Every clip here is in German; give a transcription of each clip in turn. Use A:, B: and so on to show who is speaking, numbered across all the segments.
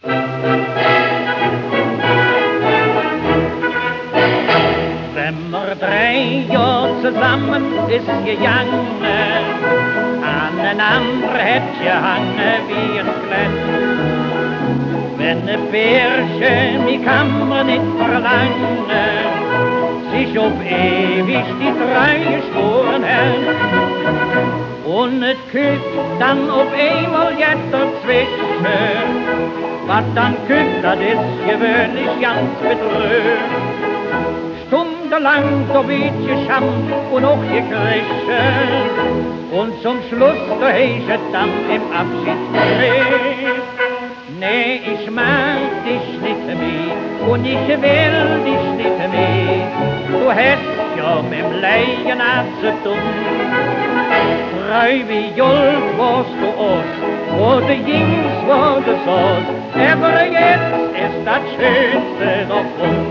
A: Wenn wir 3 Jahre zusammen ist gegangen, aneinander hätt gehangen wie ein Klett. Wenn ne Bärsche, mi kann man nicht verlangen, sich auf ewig die Treue geschworen hat. Und es küsst dann auf einmal jetzt dazwischen, was dann küsst, das ist gewöhnlich ganz bedrückt. Stundenlang so weit geschammt und auch gekriegt, und zum Schluss da heißt es dann im Abschiedsbrief: Nee, ich mag dich nicht mehr und ich will dich nicht mehr. Du hast ja mit dem Leiden zu tun. Treu wie Juld warst du aus, wo du gingst, wo du saßt. Aber jetzt ist das Schönste davon.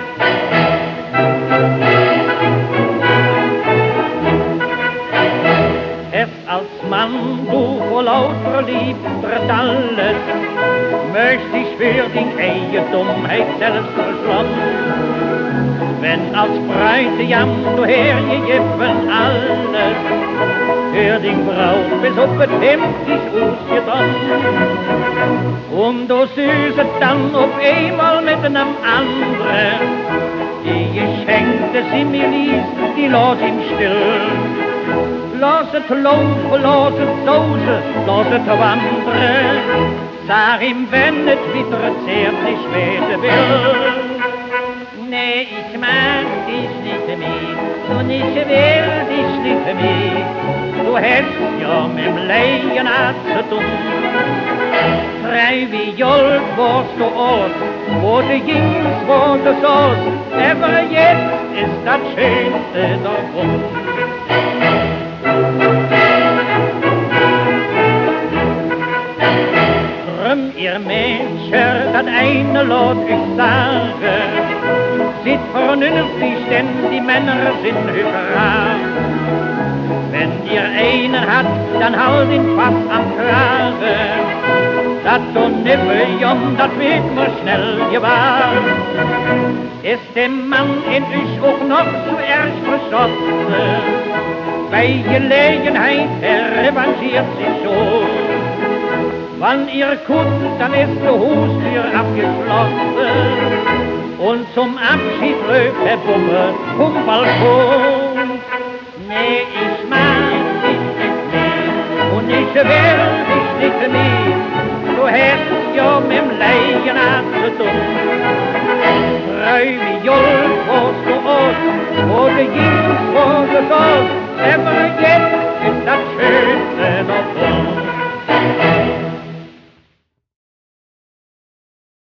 A: Es als Mann, du vor lauter Liebe alles, möcht ich für die eigene Dummheit selbst verschlossen. Wenn als Bräutigam du hergegeben alles, für den Braut bis auf das Hemd dich ausgetan. Und du süßet dann auf einmal mit einem anderen, die Geschenke sie mir ließ, die los ihm still. Lass es laufen, lass es sausen, lass es wandern. Sag ihm, wenn es wieder zärtlich werden will. Nee, ich mag dich nicht mehr und ich will dich nicht mehr. Du hast ja mit dem Leiden zu tun. Frei wie Juld warst du aus, wo du gingst, wo du saßt. Aber jetzt ist das Schönste davon. Drum, ihr Menschen, das eine Lot ich sage, seid vernünftig, denn die Männer sind Hükerer. Wenn ihr einen habt, dann halt ihn fast am Kragen. Das so Nippeljon, das wird mir schnell gewahr. Ist dem Mann in euch auch noch zuerst verschossen, bei Gelegenheit revanchiert sich schon. Wann ihr guckt, dann ist die Haustür abgeschlossen und zum Abschied läuft der Bumme vom Balkon. Nee, ich mag dich nicht mehr und ich will dich nicht mehr. Du hast ja mit dem Leiden zu tun. Treu wie Juld warst du aus, wo du gingst, wo